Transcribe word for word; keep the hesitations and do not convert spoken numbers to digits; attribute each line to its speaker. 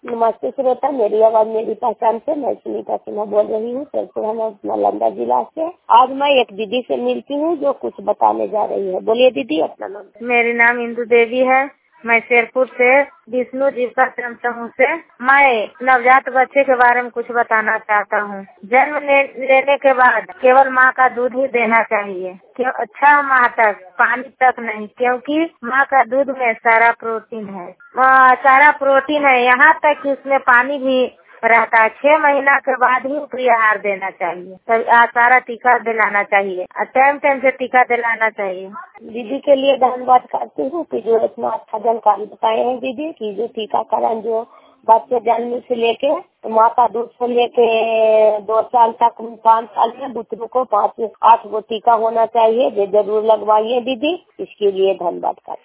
Speaker 1: नमस्ते श्रोता, मेरी आवाज मेरी पहचान से मैं सुनीता सिन्हा बोल रही हूँ, शेरपुर नालंदा जिला से। आज मैं एक दीदी से मिलती हूँ जो कुछ बताने जा रही है। बोलिए दीदी, अपना नाम।
Speaker 2: मेरी नाम इंदु देवी है। मैं शेरपुर से विष्णु जीविका श्रम समूह से मैं नवजात बच्चे के बारे में कुछ बताना चाहता हूँ। जन्म ले, लेने के बाद केवल माँ का दूध ही देना चाहिए, क्यों छह माह तक पानी तक नहीं, क्योंकि माँ का दूध में सारा प्रोटीन है। आ, सारा प्रोटीन है, यहाँ तक कि उसमें पानी भी रहता है। छह महीना के बाद ही ऊपरी आहार देना चाहिए, तो सारा टीका दिलाना चाहिए, टाइम टाइम से टीका दिलाना चाहिए।
Speaker 1: दीदी के लिए धन्यवाद करती हूँ कि जो इतना अच्छा जानकारी बताए हैं दीदी, की जो टीकाकरण जो बच्चे जन्म से लेके माँ का दूध से लेके दो साल तक पाँच साल में बुतरू को पाँच आठ गो टीका होना चाहिए, जो जरूर लगवाइए दीदी। इसके लिए धन्यवाद करती हूँ।